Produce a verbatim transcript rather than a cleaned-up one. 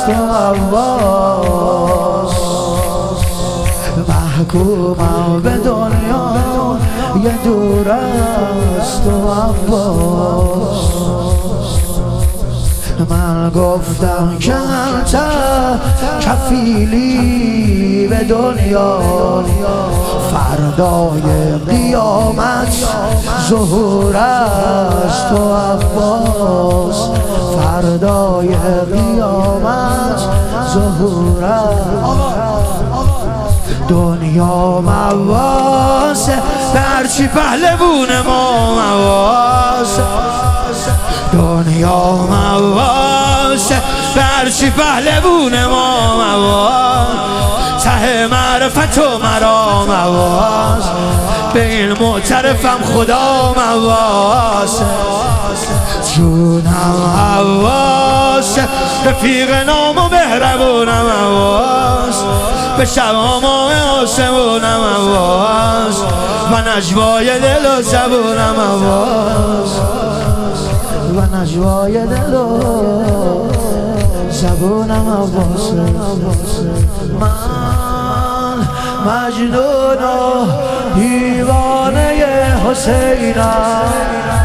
و عباس، محکومم به دنیا یه دور است و عباس. من گفتم که انت کفیلی به دنیا، فردای قیامت ظهور است و عباس، فردای قیامت ظهور است. دنیا مواسه برچی پهلوون ما مواسه، دنیا مواسه برچی پهلوون ما مواسه، ته معرفت و مرا مواسه، به این معترفم خدا مواسه. جونم مواسه رفیق نام و مهربونم مواسه، به شبام آسمونم مواسه، و نجوای دل و زبونم مواسه، و نجوای دل و زبونم مواسه. من مجنون و دیوانه حسینم،